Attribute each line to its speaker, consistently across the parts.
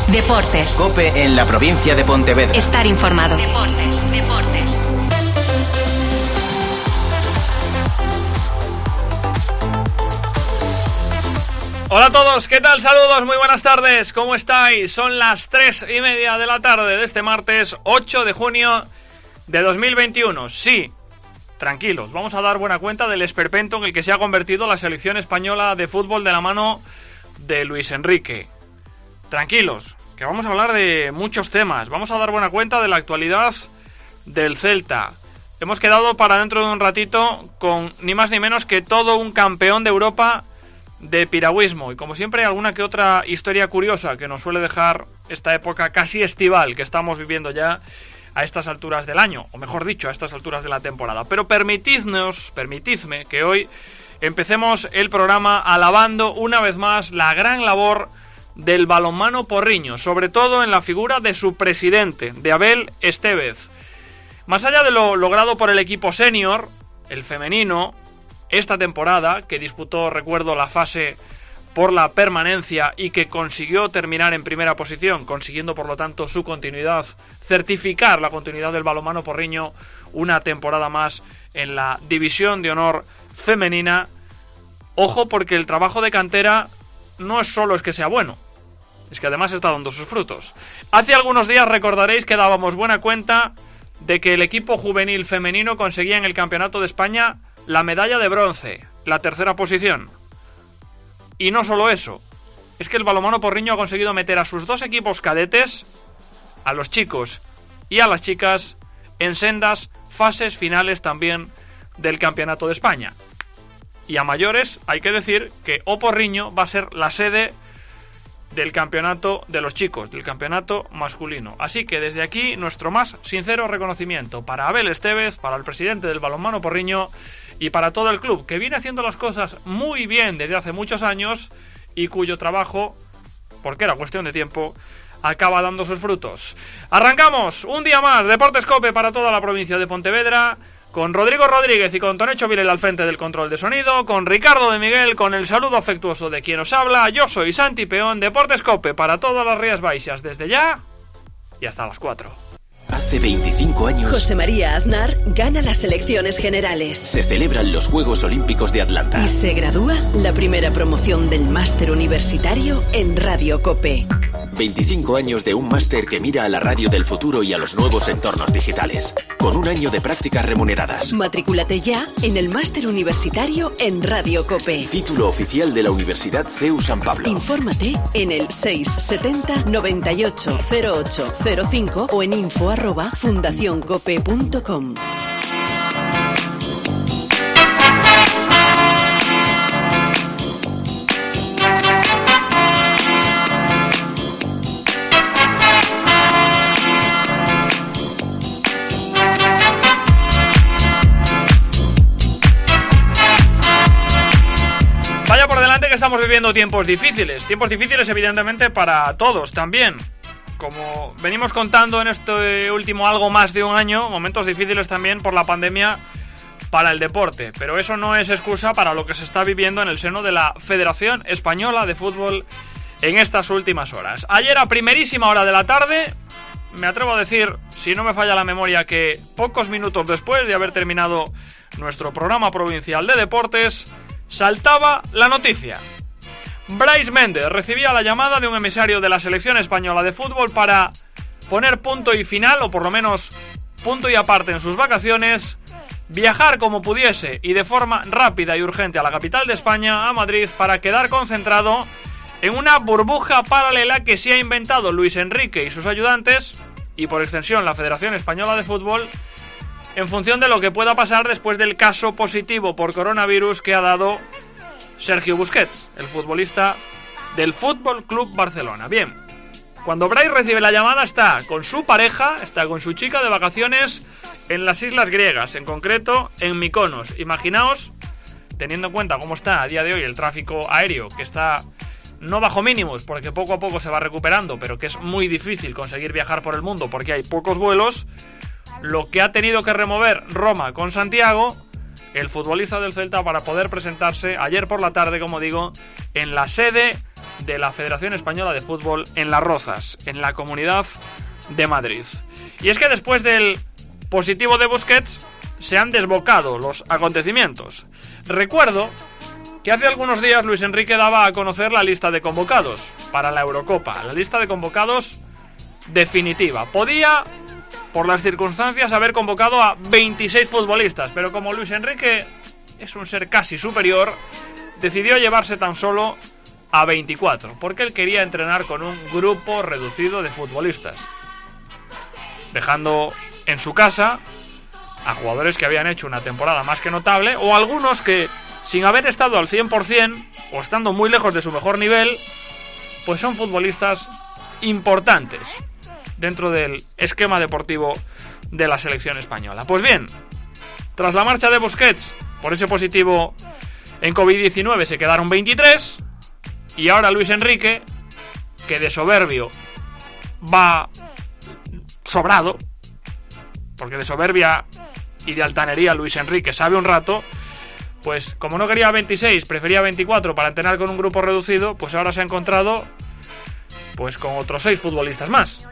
Speaker 1: Deportes.
Speaker 2: COPE en la provincia de Pontevedra.
Speaker 1: Estar informado.
Speaker 3: Deportes.
Speaker 4: Hola a todos, ¿qué tal? Saludos, muy buenas tardes, ¿cómo estáis? Son las 3:30 de la tarde de este martes 8 de junio de 2021. Sí, tranquilos, vamos a dar buena cuenta del esperpento en el que se ha convertido la selección española de fútbol de la mano de Luis Enrique. Tranquilos, que vamos a hablar de muchos temas, vamos a dar buena cuenta de la actualidad del Celta. Hemos quedado para dentro de un ratito con ni más ni menos que todo un campeón de Europa de piragüismo, y como siempre alguna que otra historia curiosa que nos suele dejar esta época casi estival que estamos viviendo ya a estas alturas del año, o mejor dicho, a estas alturas de la temporada. Pero permitidme que hoy empecemos el programa alabando una vez más la gran labor del balonmano porriño, sobre todo en la figura de su presidente, de Abel Estévez. Más allá de lo logrado por el equipo senior, el femenino, esta temporada, que disputó, recuerdo, la fase por la permanencia y que consiguió terminar en primera posición, consiguiendo por lo tanto su continuidad, certificar la continuidad del balonmano porriño una temporada más en la división de honor femenina. Ojo, porque el trabajo de cantera no es solo que sea bueno, es que además está dando sus frutos. Hace algunos días recordaréis que dábamos buena cuenta de que el equipo juvenil femenino conseguía en el Campeonato de España la medalla de bronce, la tercera posición. Y no solo eso, es que el balonmano porriño ha conseguido meter a sus dos equipos cadetes, a los chicos y a las chicas, en sendas fases finales también del Campeonato de España. Y a mayores hay que decir que O Porriño va a ser la sede del campeonato de los chicos, del campeonato masculino. Así que desde aquí nuestro más sincero reconocimiento para Abel Estévez, para el presidente del balonmano porriño y para todo el club, que viene haciendo las cosas muy bien desde hace muchos años y cuyo trabajo, porque era cuestión de tiempo, acaba dando sus frutos. Arrancamos un día más Deportes COPE para toda la provincia de Pontevedra, con Rodrigo Rodríguez y con Tonecho Vilel al frente del control de sonido, con Ricardo de Miguel, con el saludo afectuoso de quien os habla. Yo soy Santi Peón. Deportes COPE para todas las Rías Baixas desde ya y hasta las 4.
Speaker 5: Hace 25 años...
Speaker 6: José María Aznar gana las elecciones generales.
Speaker 5: Se celebran los Juegos Olímpicos de Atlanta.
Speaker 6: Y se gradúa la primera promoción del máster universitario en Radio COPE.
Speaker 5: 25 años de un máster que mira a la radio del futuro y a los nuevos entornos digitales. Con un año de prácticas remuneradas.
Speaker 6: Matrículate ya en el máster universitario en Radio COPE.
Speaker 5: Título oficial de la Universidad CEU San Pablo.
Speaker 6: Infórmate en el 670 98 0805 o en info@fundacioncope.com.
Speaker 4: Que estamos viviendo tiempos difíciles evidentemente para todos también, como venimos contando en este último algo más de un año, momentos difíciles también por la pandemia para el deporte, pero eso no es excusa para lo que se está viviendo en el seno de la Federación Española de Fútbol en estas últimas horas. Ayer a primerísima hora de la tarde, me atrevo a decir, si no me falla la memoria, que pocos minutos después de haber terminado nuestro programa provincial de deportes, saltaba la noticia. Brais Méndez recibía la llamada de un emisario de la selección española de fútbol para poner punto y final, o por lo menos punto y aparte en sus vacaciones, viajar como pudiese y de forma rápida y urgente a la capital de España, a Madrid, para quedar concentrado en una burbuja paralela que se ha inventado Luis Enrique y sus ayudantes, y por extensión la Federación Española de Fútbol, en función de lo que pueda pasar después del caso positivo por coronavirus que ha dado Sergio Busquets, el futbolista del Fútbol Club Barcelona. Bien, cuando Brais recibe la llamada está con su pareja, está con su chica de vacaciones en las islas griegas, en concreto en Mykonos. Imaginaos, teniendo en cuenta cómo está a día de hoy el tráfico aéreo, que está no bajo mínimos, porque poco a poco se va recuperando, pero que es muy difícil conseguir viajar por el mundo porque hay pocos vuelos, lo que ha tenido que remover Roma con Santiago, el futbolista del Celta, para poder presentarse ayer por la tarde, como digo, en la sede de la Federación Española de Fútbol en Las Rozas, en la Comunidad de Madrid. Y es que después del positivo de Busquets se han desbocado los acontecimientos. Recuerdo que hace algunos días Luis Enrique daba a conocer la lista de convocados para la Eurocopa, la lista de convocados definitiva. Podía, por las circunstancias, haber convocado a 26 futbolistas, pero como Luis Enrique es un ser casi superior, decidió llevarse tan solo a 24, porque él quería entrenar con un grupo reducido de futbolistas, dejando en su casa a jugadores que habían hecho una temporada más que notable, o algunos que, sin haber estado al 100% o estando muy lejos de su mejor nivel, pues son futbolistas importantes dentro del esquema deportivo de la selección española. Pues bien, tras la marcha de Busquets por ese positivo en COVID-19 se quedaron 23, y ahora Luis Enrique, que de soberbio va sobrado, porque de soberbia y de altanería Luis Enrique sabe un rato, pues como no quería 26, prefería 24 para entrenar con un grupo reducido, pues ahora se ha encontrado pues con otros 6 futbolistas más.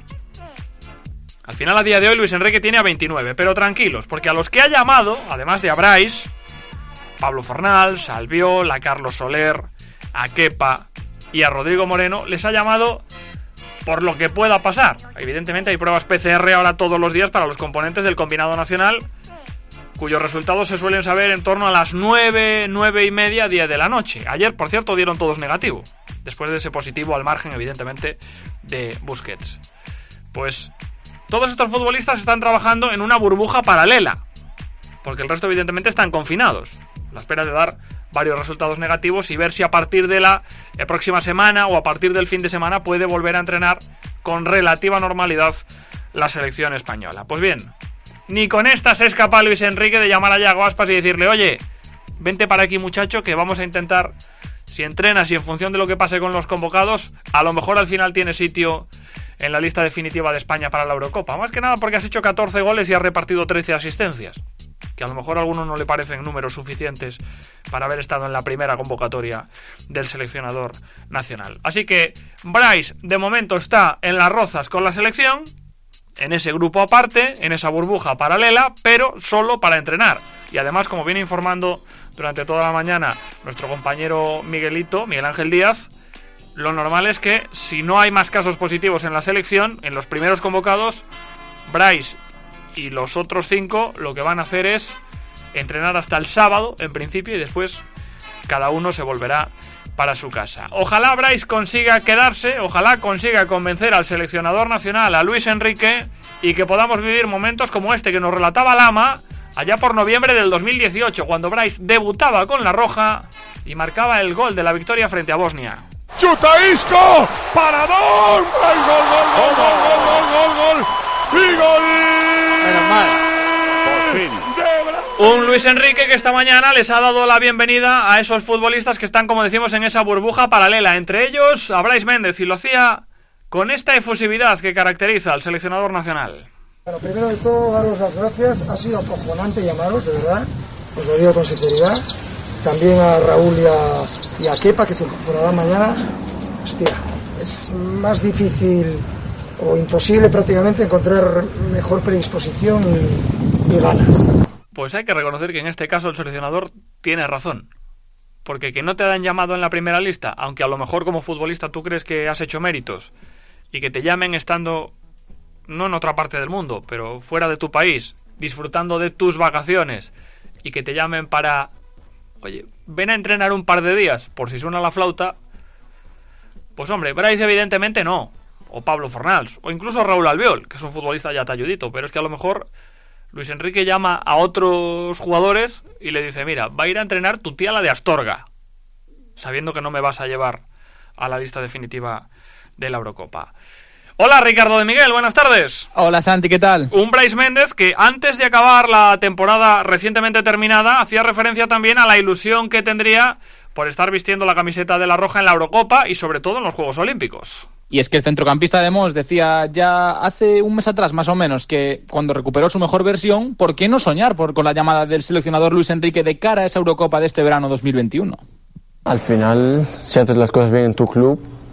Speaker 4: Al final, a día de hoy, Luis Enrique tiene a 29, pero tranquilos, porque a los que ha llamado, además de a Brais, Pablo Fornals, a Albiol, a Carlos Soler, a Kepa y a Rodrigo Moreno, les ha llamado por lo que pueda pasar. Evidentemente hay pruebas PCR ahora todos los días para los componentes del combinado nacional, cuyos resultados se suelen saber en torno a las 9, 9 y media, 10 de la noche. Ayer, por cierto, dieron todos negativo, después de ese positivo al margen, evidentemente, de Busquets. Pues todos estos futbolistas están trabajando en una burbuja paralela, porque el resto evidentemente están confinados, a la espera de dar varios resultados negativos y ver si a partir de la próxima semana o a partir del fin de semana puede volver a entrenar con relativa normalidad la selección española. Pues bien, ni con esta se escapa Luis Enrique de llamar a Yago Aspas y decirle: oye, vente para aquí, muchacho, que vamos a intentar, si entrenas y en función de lo que pase con los convocados, a lo mejor al final tiene sitio en la lista definitiva de España para la Eurocopa. Más que nada porque has hecho 14 goles y has repartido 13 asistencias, que a lo mejor a algunos no le parecen números suficientes para haber estado en la primera convocatoria del seleccionador nacional. Así que Brais de momento está en Las Rozas con la selección, en ese grupo aparte, en esa burbuja paralela, pero solo para entrenar. Y además, como viene informando durante toda la mañana nuestro compañero Miguel Ángel Díaz, lo normal es que si no hay más casos positivos en la selección, en los primeros convocados, Brais y los otros 5 lo que van a hacer es entrenar hasta el sábado en principio, y después cada uno se volverá para su casa. Ojalá Brais consiga quedarse, ojalá consiga convencer al seleccionador nacional, a Luis Enrique, y que podamos vivir momentos como este que nos relataba Lama allá por noviembre del 2018, cuando Brais debutaba con la roja y marcaba el gol de la victoria frente a Bosnia.
Speaker 1: ¡Chuta Isco! ¡Paradón! ¡Ay, gol, gol, gol, gol, gol, gol, gol! ¡Y gol!
Speaker 4: Menos mal.
Speaker 1: Por fin.
Speaker 4: Un Luis Enrique que esta mañana les ha dado la bienvenida a esos futbolistas que están, como decimos, en esa burbuja paralela. Entre ellos a Brais Méndez, y lo hacía con esta efusividad que caracteriza al seleccionador nacional.
Speaker 3: Bueno, primero de todo, daros las gracias. Ha sido acojonante llamaros, de verdad. Os lo digo con sinceridad. También a Raúl y a Kepa, que se incorporarán mañana. Hostia, es más difícil o imposible prácticamente encontrar mejor predisposición y ganas.
Speaker 4: Pues hay que reconocer que en este caso el seleccionador tiene razón. Porque que no te hayan llamado en la primera lista, aunque a lo mejor como futbolista tú crees que has hecho méritos, y que te llamen estando no en otra parte del mundo, pero fuera de tu país, disfrutando de tus vacaciones, y que te llamen para: oye, ven a entrenar un par de días, por si suena la flauta. Pues hombre, Brais evidentemente no, o Pablo Fornals, o incluso Raúl Albiol, que es un futbolista ya talludito, pero es que a lo mejor Luis Enrique llama a otros jugadores y le dice: mira, va a ir a entrenar tu tía, la de Astorga, sabiendo que no me vas a llevar a la lista definitiva de la Eurocopa. Hola, Ricardo de Miguel, buenas tardes.
Speaker 7: Hola, Santi, ¿qué tal?
Speaker 4: Un Brais Méndez que antes de acabar la temporada recientemente terminada hacía referencia también a la ilusión que tendría por estar vistiendo la camiseta de la roja en la Eurocopa y sobre todo en los Juegos Olímpicos.
Speaker 7: Y es que el centrocampista de Mos decía ya hace un mes atrás, más o menos, que cuando recuperó su mejor versión, ¿por qué no soñar con la llamada del seleccionador Luis Enrique de cara a esa Eurocopa de este verano 2021?
Speaker 8: Al final, si haces las cosas bien en tu club,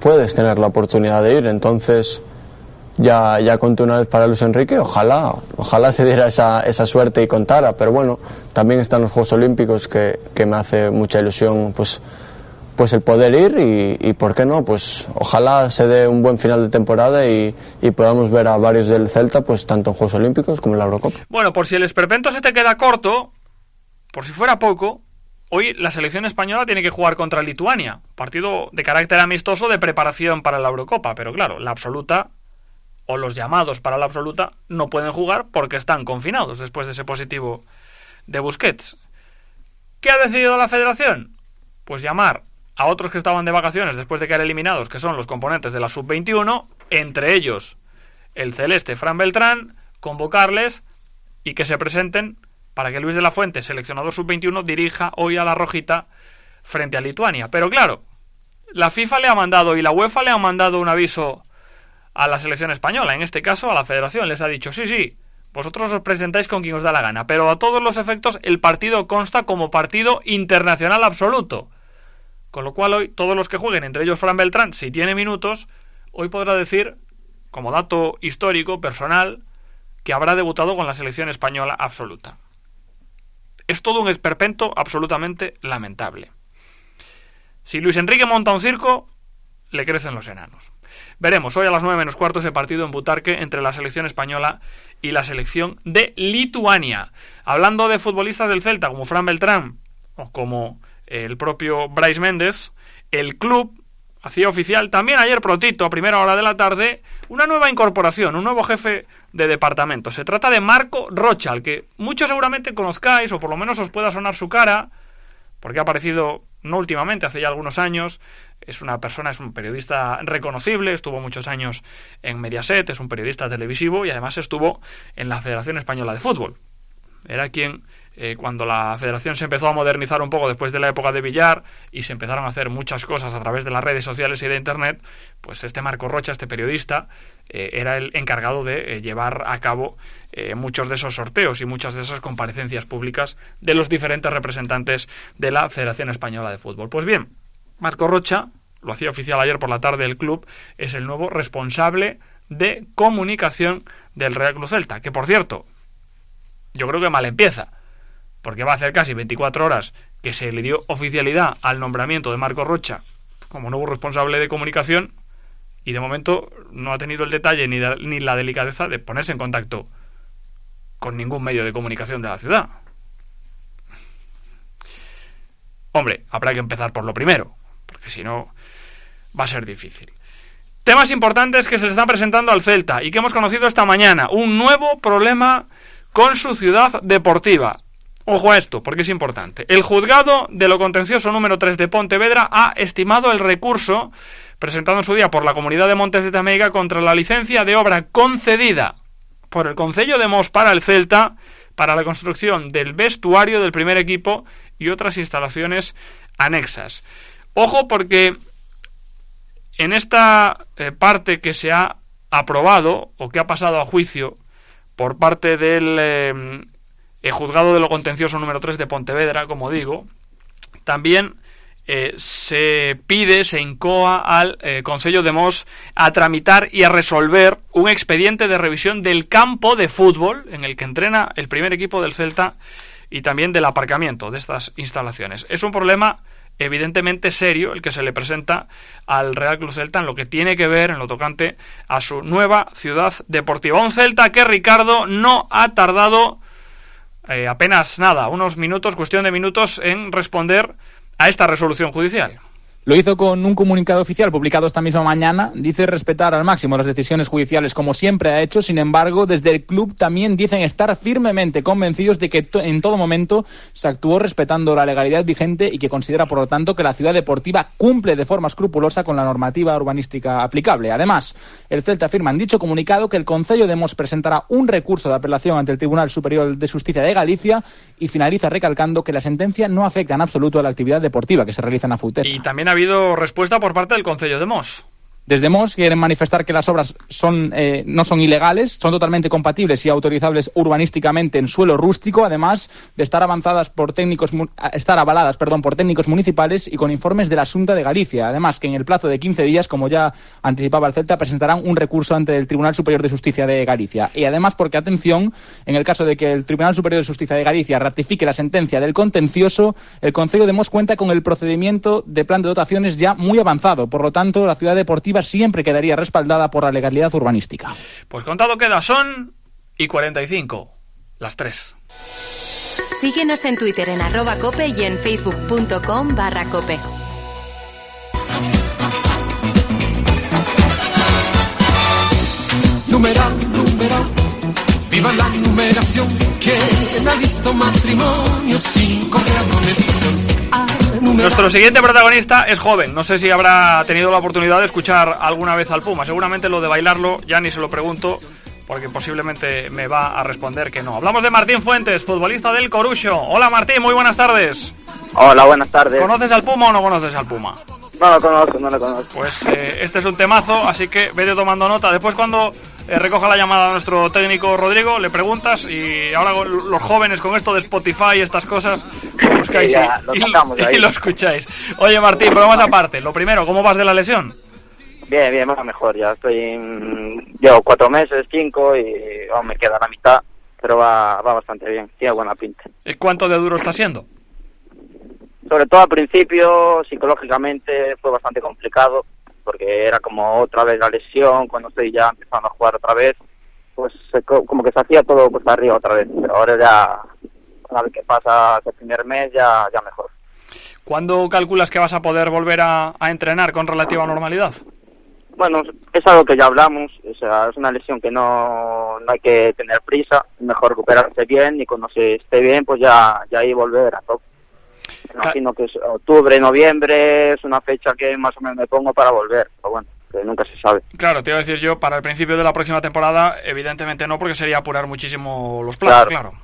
Speaker 8: puedes tener la oportunidad de ir. Entonces ya conté una vez para Luis Enrique, ojalá se diera esa suerte y contara, pero bueno, también están los Juegos Olímpicos que me hace mucha ilusión pues el poder ir y por qué no, pues ojalá se dé un buen final de temporada y podamos ver a varios del Celta, pues tanto en Juegos Olímpicos como en la Eurocopa.
Speaker 4: Bueno, por si el esperpento se te queda corto, por si fuera poco, hoy la selección española tiene que jugar contra Lituania, partido de carácter amistoso de preparación para la Eurocopa, pero claro, la absoluta o los llamados para la absoluta no pueden jugar porque están confinados después de ese positivo de Busquets. ¿Qué ha decidido la federación? Pues llamar a otros que estaban de vacaciones después de quedar eliminados, que son los componentes de la Sub-21, entre ellos el celeste Fran Beltrán, convocarles y que se presenten para que Luis de la Fuente, seleccionador Sub-21, dirija hoy a la Rojita frente a Lituania. Pero claro, la FIFA le ha mandado y la UEFA le ha mandado un aviso a la selección española, en este caso a la federación, les ha dicho, sí, vosotros os presentáis con quien os da la gana, pero a todos los efectos el partido consta como partido internacional absoluto. Con lo cual hoy todos los que jueguen, entre ellos Fran Beltrán, si tiene minutos, hoy podrá decir, como dato histórico, personal, que habrá debutado con la selección española absoluta. Es todo un esperpento absolutamente lamentable. Si Luis Enrique monta un circo, le crecen los enanos. Veremos hoy a las 9:15 ese partido en Butarque entre la selección española y la selección de Lituania. Hablando de futbolistas del Celta como Fran Beltrán o como el propio Brais Méndez, el club hacía oficial también ayer prontito, a primera hora de la tarde, una nueva incorporación, un nuevo jefe de departamento. Se trata de Marco Rocha, al que muchos seguramente conozcáis, o por lo menos os pueda sonar su cara, porque ha aparecido, no últimamente, hace ya algunos años. Es un periodista reconocible, estuvo muchos años en Mediaset, es un periodista televisivo y además estuvo en la Federación Española de Fútbol. Era quien, cuando la federación se empezó a modernizar un poco después de la época de Villar y se empezaron a hacer muchas cosas a través de las redes sociales y de internet, pues este Marco Rocha, este periodista, era el encargado de llevar a cabo muchos de esos sorteos y muchas de esas comparecencias públicas de los diferentes representantes de la Federación Española de Fútbol. Pues bien, Marco Rocha, lo hacía oficial ayer por la tarde el club, es el nuevo responsable de comunicación del Real Club Celta, que por cierto, yo creo que mal empieza, porque va a hacer casi 24 horas que se le dio oficialidad al nombramiento de Marco Rocha como nuevo responsable de comunicación y de momento no ha tenido el detalle ni la delicadeza de ponerse en contacto con ningún medio de comunicación de la ciudad. Hombre, habrá que empezar por lo primero, porque si no va a ser difícil. Temas importantes que se le están presentando al Celta y que hemos conocido esta mañana. Un nuevo problema con su ciudad deportiva. Ojo a esto, porque es importante. El juzgado de lo contencioso número 3 de Pontevedra ha estimado el recurso presentado en su día por la Comunidad de Montes de Tameiga contra la licencia de obra concedida por el Concello de Mos para el Celta para la construcción del vestuario del primer equipo y otras instalaciones anexas. Ojo, porque en esta parte que se ha aprobado o que ha pasado a juicio por parte del juzgado de lo contencioso número 3 de Pontevedra, como digo, también se incoa al Concello de Mos a tramitar y a resolver un expediente de revisión del campo de fútbol en el que entrena el primer equipo del Celta y también del aparcamiento de estas instalaciones. Es un problema evidentemente serio el que se le presenta al Real Club Celta en lo que tiene que ver en lo tocante a su nueva ciudad deportiva. Un Celta que, Ricardo, no ha tardado apenas nada, unos minutos, cuestión de minutos, en responder a esta resolución judicial.
Speaker 7: Lo hizo con un comunicado oficial publicado esta misma mañana. Dice respetar al máximo las decisiones judiciales como siempre ha hecho. Sin embargo, desde el club también dicen estar firmemente convencidos de que en todo momento se actuó respetando la legalidad vigente y que considera, por lo tanto, que la ciudad deportiva cumple de forma escrupulosa con la normativa urbanística aplicable. Además, el Celta afirma en dicho comunicado que el Concello de Mos presentará un recurso de apelación ante el Tribunal Superior de Justicia de Galicia y finaliza recalcando que la sentencia no afecta en absoluto a la actividad deportiva que se realiza en Afouteza.
Speaker 4: Y también ha habido respuesta por parte del Concello de Mos.
Speaker 7: Desde Mos quieren manifestar que las obras no son ilegales, son totalmente compatibles y autorizables urbanísticamente en suelo rústico, además de estar avaladas por técnicos municipales y con informes de la Xunta de Galicia. Además, que en el plazo de 15 días, como ya anticipaba el Celta, presentarán un recurso ante el Tribunal Superior de Justicia de Galicia. Y además, porque, atención, en el caso de que el Tribunal Superior de Justicia de Galicia ratifique la sentencia del contencioso, el Concello de Mos cuenta con el procedimiento de plan de dotaciones ya muy avanzado. Por lo tanto, la ciudad deportiva siempre quedaría respaldada por la legalidad urbanística.
Speaker 4: Pues contado queda, son y 45, las 3.
Speaker 9: Síguenos en Twitter en @cope y en facebook.com/cope.
Speaker 10: Numeral, viva la numeración. ¿Quién ha visto matrimonio sin correr amonestación?
Speaker 4: Nuestro siguiente protagonista es joven. No sé si habrá tenido la oportunidad de escuchar alguna vez al Puma. Seguramente lo de bailarlo ya ni se lo pregunto, porque posiblemente me va a responder que no. Hablamos de Martín Fuentes, futbolista del Coruxo. Hola Martín, muy buenas tardes.
Speaker 11: Hola, buenas tardes.
Speaker 4: ¿Conoces al Puma o no conoces al Puma?
Speaker 11: No lo conozco.
Speaker 4: Pues este es un temazo, así que vete tomando nota. Después cuando recoja la llamada a nuestro técnico Rodrigo, le preguntas, y ahora los jóvenes con esto de Spotify y estas cosas, lo buscáis y lo escucháis. Oye Martín, pero más aparte, lo primero, ¿cómo vas de la lesión?
Speaker 11: Bien, va mejor, ya llevo 4 meses, 5 y aún me queda la mitad, pero va bastante bien, tiene buena pinta.
Speaker 4: ¿Y cuánto de duro está siendo?
Speaker 11: Sobre todo al principio, psicológicamente fue bastante complicado, porque era como otra vez la lesión, cuando estoy ya empezando a jugar otra vez, pues como que se hacía todo pues arriba otra vez, pero ahora ya, una vez que pasa el primer mes, ya mejor.
Speaker 4: ¿Cuándo calculas que vas a poder volver a entrenar con relativa normalidad?
Speaker 11: Bueno, es algo que ya hablamos, o sea, es una lesión que no hay que tener prisa, es mejor recuperarse bien y cuando se esté bien, pues ya ahí volver a tope. Me imagino que es octubre, noviembre, es una fecha que más o menos me pongo para volver, pero bueno, que nunca se sabe.
Speaker 4: Claro, te iba a decir yo, para el principio de la próxima temporada, evidentemente no, porque sería apurar muchísimo los plazos, claro.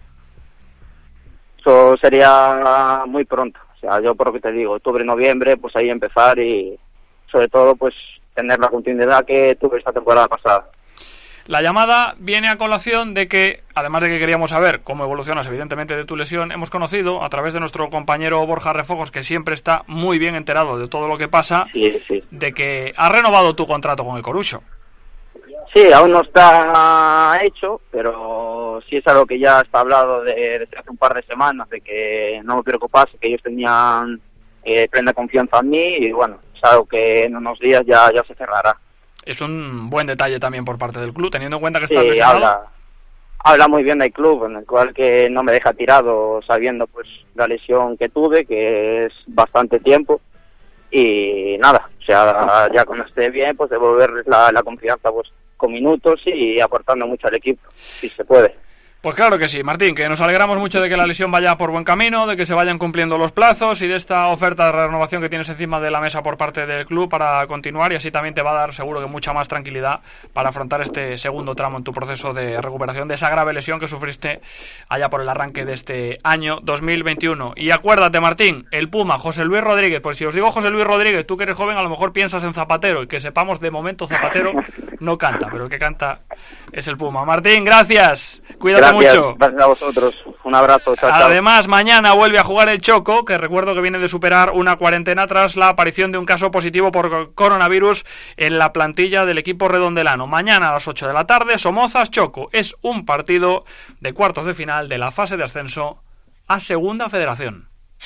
Speaker 11: Eso sería muy pronto, o sea, yo por lo que te digo, octubre, noviembre, pues ahí empezar y sobre todo pues tener la continuidad que tuve esta temporada pasada.
Speaker 4: La llamada viene a colación de que, además de que queríamos saber cómo evolucionas evidentemente de tu lesión, hemos conocido a través de nuestro compañero Borja Refojos, que siempre está muy bien enterado de todo lo que pasa,
Speaker 11: sí.
Speaker 4: De que has renovado tu contrato con el Coruxo.
Speaker 11: Sí, aún no está hecho, pero sí es algo que ya está hablado desde hace un par de semanas, de que no me preocupase, que ellos tenían plena confianza en mí y bueno, es algo que en unos días ya se cerrará.
Speaker 4: Es un buen detalle también por parte del club, teniendo en cuenta que estás lesionado.
Speaker 11: Habla muy bien del club, en el cual que no me deja tirado sabiendo pues la lesión que tuve, que es bastante tiempo, y nada, o sea, ya cuando esté bien, pues devolverles la confianza pues con minutos y aportando mucho al equipo, si se puede.
Speaker 4: Pues claro que sí, Martín, que nos alegramos mucho de que la lesión vaya por buen camino, de que se vayan cumpliendo los plazos y de esta oferta de renovación que tienes encima de la mesa por parte del club para continuar, y así también te va a dar seguro que mucha más tranquilidad para afrontar este segundo tramo en tu proceso de recuperación de esa grave lesión que sufriste allá por el arranque de este año 2021. Y acuérdate, Martín, el Puma, José Luis Rodríguez, pues si os digo José Luis Rodríguez, tú que eres joven a lo mejor piensas en Zapatero, y que sepamos de momento Zapatero no canta, pero el que canta es el Puma. Martín, gracias. Cuídate mucho.
Speaker 11: Gracias a vosotros. Un abrazo. Chao,
Speaker 4: Además, mañana vuelve a jugar el Choco, que recuerdo que viene de superar una cuarentena tras la aparición de un caso positivo por coronavirus en la plantilla del equipo redondelano. Mañana a las 8 de la tarde, Somozas Choco. Es un partido de cuartos de final de la fase de ascenso a Segunda Federación.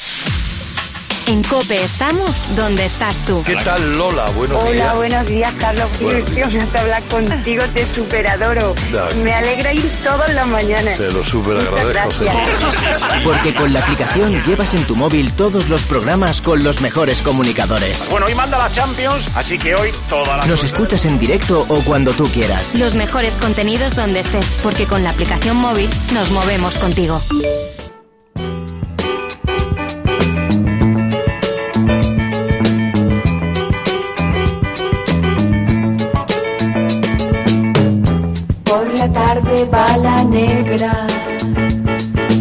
Speaker 9: En COPE estamos donde estás tú.
Speaker 1: ¿Qué tal, Lola? Buenos días.
Speaker 12: Hola, buenos días, Carlos. Qué ilusión de hablar contigo, te superadoro. Me alegra ir todas las mañanas.
Speaker 1: Te lo súper agradezco.
Speaker 2: Porque con la aplicación llevas en tu móvil todos los programas con los mejores comunicadores.
Speaker 13: Bueno, hoy manda la Champions, así que hoy toda la...
Speaker 2: Nos escuchas en directo o cuando tú quieras.
Speaker 9: Los mejores contenidos donde estés, porque con la aplicación móvil nos movemos contigo.
Speaker 14: Tarde va la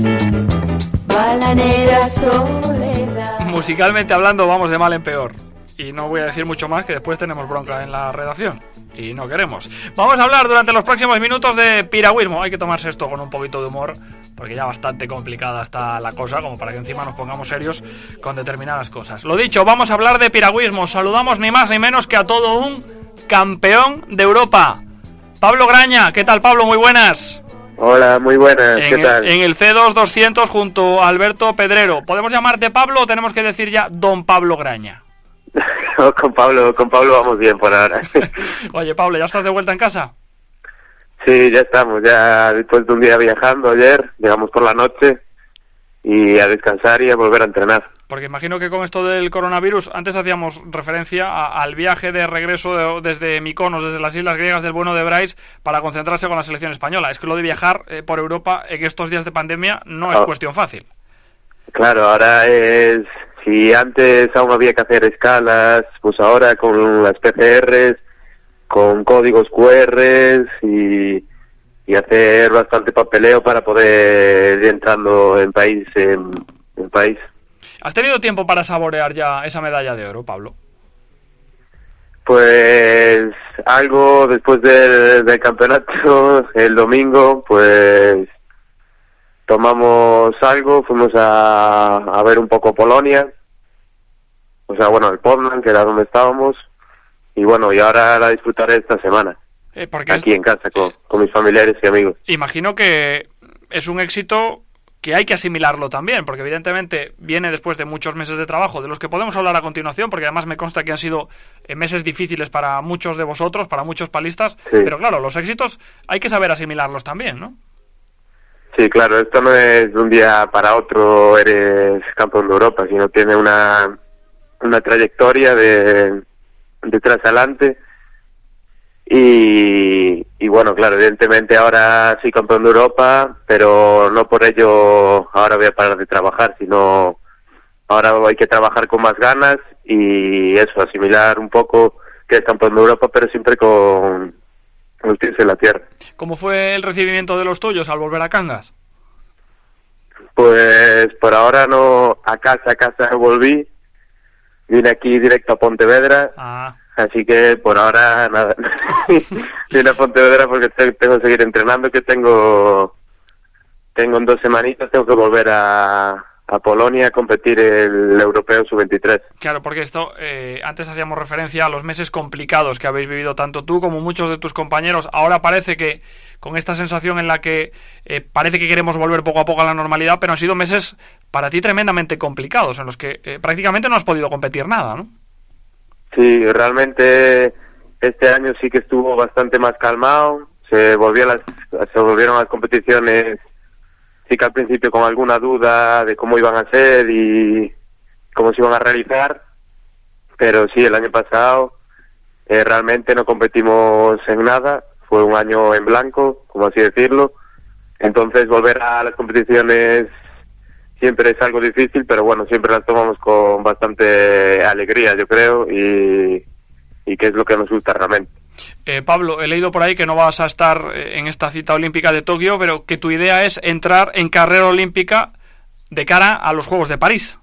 Speaker 14: negra soledad.
Speaker 4: Musicalmente hablando, vamos de mal en peor. Y no voy a decir mucho más, que después tenemos bronca en la redacción y no queremos. Vamos a hablar durante los próximos minutos de piragüismo. Hay que tomarse esto con un poquito de humor, porque ya bastante complicada está la cosa como para que encima nos pongamos serios con determinadas cosas. Lo dicho, vamos a hablar de piragüismo. Saludamos ni más ni menos que a todo un campeón de Europa, Pablo Graña. ¿Qué tal, Pablo? Muy buenas.
Speaker 14: Hola, muy buenas. ¿Qué tal?
Speaker 4: En el C2 200 junto a Alberto Pedrero. ¿Podemos llamarte Pablo o tenemos que decir ya don Pablo Graña?
Speaker 14: Con Pablo vamos bien por ahora.
Speaker 4: Oye, Pablo, ¿ya estás de vuelta en casa?
Speaker 14: Sí, ya estamos, ya después de un día viajando ayer, llegamos por la noche y a descansar y a volver a entrenar.
Speaker 4: Porque imagino que con esto del coronavirus, antes hacíamos referencia al viaje de regreso desde Mykonos, desde las Islas Griegas del Bueno de Brais, para concentrarse con la selección española. Es que lo de viajar por Europa en estos días de pandemia no es cuestión fácil. Claro,
Speaker 14: ahora es... Si antes aún había que hacer escalas, pues ahora con las PCRs, con códigos QR y hacer bastante papeleo para poder ir entrando en país.
Speaker 4: ¿Has tenido tiempo para saborear ya esa medalla de oro, Pablo?
Speaker 14: Pues algo después del campeonato, el domingo, pues tomamos algo, fuimos a ver un poco Polonia, o sea, bueno, el Poznan, que era donde estábamos, y bueno, y ahora la disfrutaré esta semana, aquí en casa, con mis familiares y amigos.
Speaker 4: Imagino que es un éxito que hay que asimilarlo también, porque evidentemente viene después de muchos meses de trabajo, de los que podemos hablar a continuación, porque además me consta que han sido meses difíciles para muchos de vosotros, para muchos palistas, sí. Pero claro, los éxitos hay que saber asimilarlos también, ¿no?
Speaker 14: Sí, claro, esto no es de un día para otro eres campeón de Europa, sino tiene una trayectoria de atrás adelante y bueno, claro, evidentemente ahora soy campeón de Europa, pero no por ello ahora voy a parar de trabajar, sino ahora hay que trabajar con más ganas y eso, asimilar un poco que es campeón de Europa, pero siempre con los pies en la tierra.
Speaker 4: ¿Cómo fue el recibimiento de los tuyos al volver a Cangas?
Speaker 14: Pues por ahora no, a casa volví, vine aquí directo a Pontevedra, así que por ahora nada, vine a Pontevedra porque tengo que seguir entrenando, que tengo en 2 semanitas, tengo que volver a Polonia a competir el Europeo Sub-23.
Speaker 4: Claro, porque esto, antes hacíamos referencia a los meses complicados que habéis vivido tanto tú como muchos de tus compañeros. Ahora parece que con esta sensación en la que parece que queremos volver poco a poco a la normalidad, pero han sido meses para ti tremendamente complicados, en los que prácticamente no has podido competir nada, ¿no?
Speaker 14: Sí, realmente este año sí que estuvo bastante más calmado, se volvieron las competiciones. Sí que al principio con alguna duda de cómo iban a ser y cómo se iban a realizar, pero sí, el año pasado realmente no competimos en nada, fue un año en blanco, como así decirlo, entonces volver a las competiciones siempre es algo difícil, pero bueno, siempre las tomamos con bastante alegría, yo creo, y que es lo que nos gusta realmente.
Speaker 4: Pablo, he leído por ahí que no vas a estar en esta cita olímpica de Tokio, pero que tu idea es entrar en carrera olímpica de cara a los Juegos de París.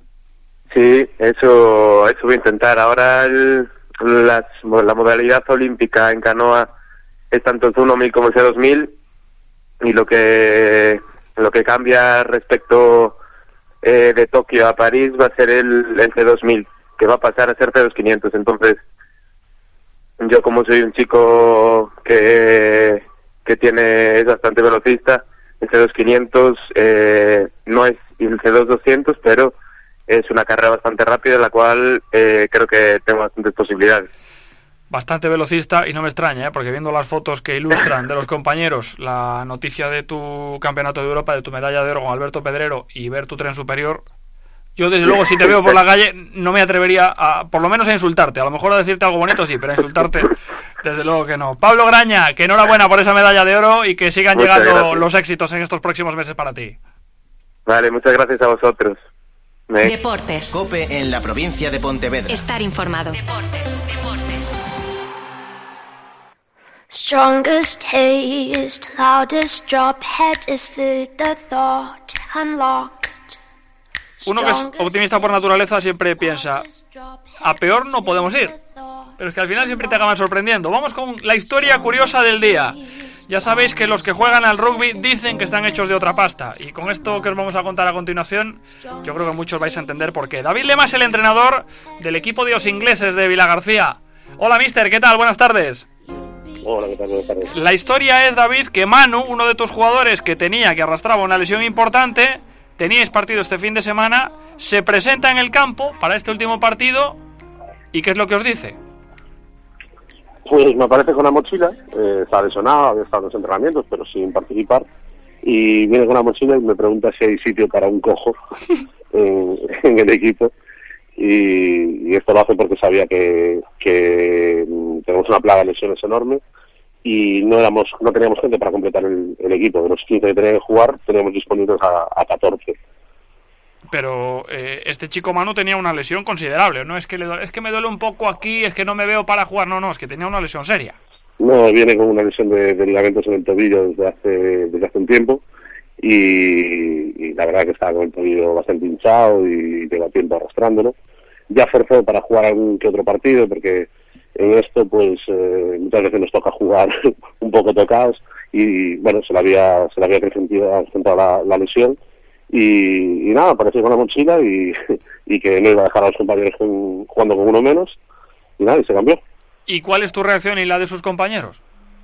Speaker 14: Sí, eso voy a intentar. Ahora la modalidad olímpica en canoa es tanto el C1000 como el C2000 y lo que cambia respecto de Tokio a París va a ser el C2000, que va a pasar a ser C2500. Entonces yo, como soy un chico que es bastante velocista, el C2500 no es el C2200, pero es una carrera bastante rápida en la cual creo que tengo bastantes posibilidades.
Speaker 4: Bastante velocista, y no me extraña, porque viendo las fotos que ilustran de los compañeros la noticia de tu campeonato de Europa, de tu medalla de oro con Alberto Pedrero, y ver tu tren superior, yo desde luego, si te veo por la calle, no me atrevería por lo menos a insultarte. A lo mejor a decirte algo bonito sí, pero a insultarte desde luego que no. Pablo Graña, que enhorabuena por esa medalla de oro y que sigan llegando los éxitos en estos próximos meses para ti.
Speaker 14: Vale, muchas gracias a vosotros.
Speaker 9: Deportes.
Speaker 2: COPE en la provincia de Pontevedra.
Speaker 9: Estar informado. Deportes.
Speaker 15: Strongest taste, loudest drop, head is with the thought unlocked.
Speaker 4: uno que es optimista por naturaleza siempre piensa, a peor no podemos ir. Pero es que al final siempre te acaban sorprendiendo. Vamos con la historia curiosa del día. Ya sabéis que los que juegan al rugby dicen que están hechos de otra pasta. Y con esto que os vamos a contar a continuación, yo creo que muchos vais a entender por qué. David Lema es el entrenador del equipo de los ingleses de Vilagarcía. Hola, mister, ¿qué tal? Buenas tardes.
Speaker 16: Hola, ¿qué tal? Buenas tardes.
Speaker 4: La historia es, David, que Manu, uno de tus jugadores que arrastraba una lesión importante, teníais partido este fin de semana, se presenta en el campo para este último partido. ¿Y qué es lo que os dice?
Speaker 16: Pues me aparece con la mochila, está lesionado, había estado en los entrenamientos, pero sin participar, y viene con la mochila y me pregunta si hay sitio para un cojo en el equipo, y esto lo hace porque sabía que tenemos una plaga de lesiones enorme y no teníamos gente para completar el equipo. De los 15 que tenían que jugar, teníamos disponibles a 14.
Speaker 4: Pero este chico Manu tenía una lesión considerable, ¿no? Es que me duele un poco aquí, es que no me veo para jugar, no, es que tenía una lesión seria.
Speaker 16: No, viene con una lesión de ligamentos en el tobillo desde hace un tiempo y la verdad que estaba con el tobillo bastante hinchado y lleva tiempo arrastrándolo. Ya forzó para jugar algún que otro partido porque en esto pues muchas veces nos toca jugar un poco tocados y bueno, se le había acrecentado la lesión. Y nada, apareció con la mochila y que no iba a dejar a los compañeros jugando con uno menos y nada, y se cambió.
Speaker 4: ¿Y cuál es tu reacción y la de sus compañeros?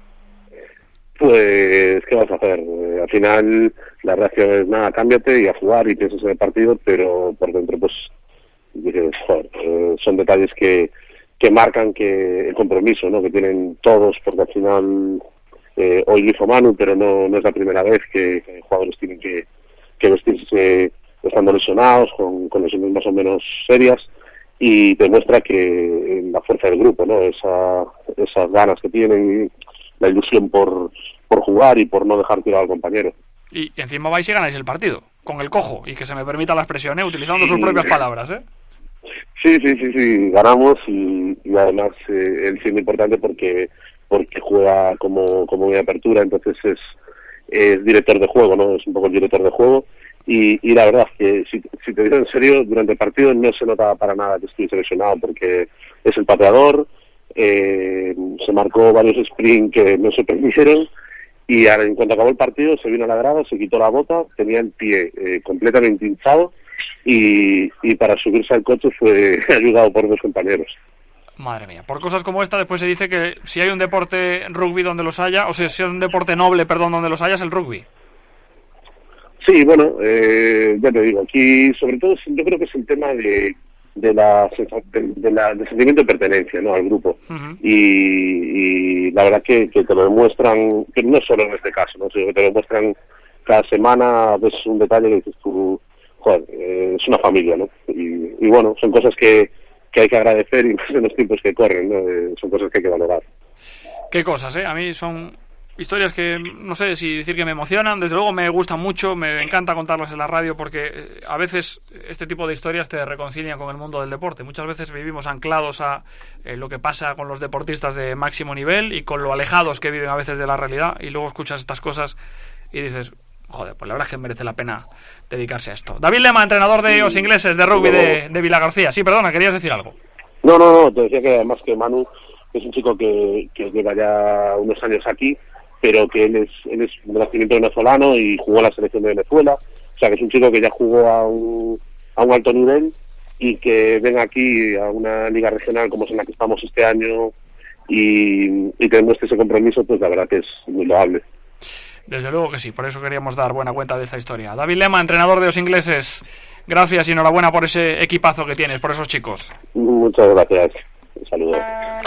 Speaker 16: Pues, ¿qué vas a hacer? Al final la reacción es nada, cámbiate y a jugar y piensas en el partido, pero por dentro pues dices, joder, son detalles que marcan que el compromiso, ¿no?, que tienen todos, porque al final hoy lo hizo Manu, pero no es la primera vez que jugadores tienen que vestirse estando lesionados, con lesiones más o menos serias, y demuestra que la fuerza del grupo, ¿no?, esas ganas que tienen, la ilusión por jugar y por no dejar tirado al compañero.
Speaker 4: Y encima vais y ganáis el partido, con el cojo, y que se me permita la expresión, utilizando sus propias palabras,
Speaker 16: Sí, ganamos y además él sí es muy importante porque juega como de apertura, entonces es director de juego, ¿no? Es un poco el director de juego y la verdad es que si te digo en serio, durante el partido no se notaba para nada que estuviese lesionado porque es el pateador, se marcó varios sprints que no se permitieron y en cuanto acabó el partido se vino a la grada, se quitó la bota, tenía el pie completamente hinchado y para subirse al coche fue ayudado por dos compañeros.
Speaker 4: Madre mía, por cosas como esta después se dice que si hay un deporte rugby donde los haya, o sea, si hay un deporte noble, donde los haya, es el rugby.
Speaker 16: Sí, bueno, ya te digo, aquí sobre todo yo creo que es el tema del sentimiento de pertenencia, ¿no?, al grupo. Uh-huh. Y la verdad que te lo demuestran, que no solo en este caso, ¿no?, sino que te lo demuestran cada semana, ves un detalle que dices tú, joder, es una familia, ¿no? Y bueno, son cosas que hay que agradecer y más en los tiempos que corren, ¿no? Son cosas que hay que valorar.
Speaker 4: Qué cosas, A mí son historias que no sé si decir que me emocionan, desde luego me gustan mucho, me encanta contarlas en la radio porque a veces este tipo de historias te reconcilian con el mundo del deporte. Muchas veces vivimos anclados a lo que pasa con los deportistas de máximo nivel y con lo alejados que viven a veces de la realidad, y luego escuchas estas cosas y dices, joder, pues la verdad es que merece la pena dedicarse a esto. David Lema, entrenador de los ingleses de rugby de Vilagarcía. Sí, perdona, querías decir algo.
Speaker 16: No, te decía que además que Manu es un chico que lleva ya unos años aquí, pero que él es de nacimiento venezolano y jugó a la selección de Venezuela, o sea que es un chico que ya jugó a un alto nivel y que venga aquí a una liga regional como es en la que estamos este año y que demuestre ese compromiso, pues la verdad que es muy loable.
Speaker 4: Desde luego que sí, por eso queríamos dar buena cuenta de esta historia. David Lema, entrenador de los ingleses, gracias y enhorabuena por ese equipazo que tienes, por esos chicos.
Speaker 16: Muchas gracias, un saludo.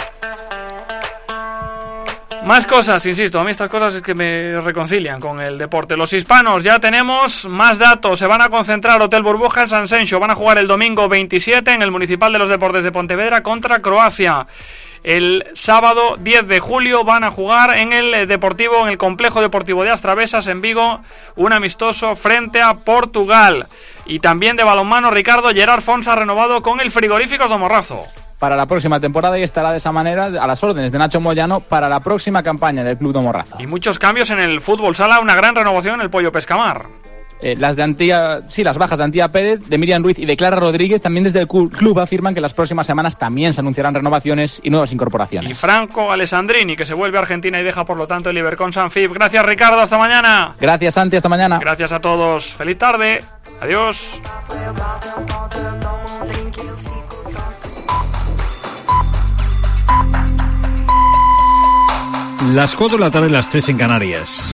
Speaker 4: Más cosas, insisto, a mí estas cosas es que me reconcilian con el deporte. Los hispanos, ya tenemos más datos, se van a concentrar Hotel Burbuja en San Sencho, van a jugar el domingo 27 en el Municipal de los Deportes de Pontevedra contra Croacia. El sábado 10 de julio van a jugar en el Complejo Deportivo de Astravesas en Vigo, un amistoso frente a Portugal. Y también de balonmano, Ricardo, Gerard Fons ha renovado con el Frigoríficos do Morrazo.
Speaker 7: Para la próxima temporada y estará de esa manera a las órdenes de Nacho Moyano para la próxima campaña del Club do Morrazo.
Speaker 4: Y muchos cambios en el fútbol sala, una gran renovación en el Pollo Pescamar.
Speaker 7: las bajas de Antía Pérez, de Miriam Ruiz y de Clara Rodríguez, también desde el club afirman que las próximas semanas también se anunciarán renovaciones y nuevas incorporaciones.
Speaker 4: Y Franco Alessandrini, que se vuelve a Argentina y deja por lo tanto el Ibercon Sanfib. Gracias, Ricardo, hasta mañana.
Speaker 7: Gracias, Santi, hasta mañana.
Speaker 4: Gracias a todos, feliz tarde, adiós.
Speaker 17: Las 4 de la tarde, las 3 en Canarias.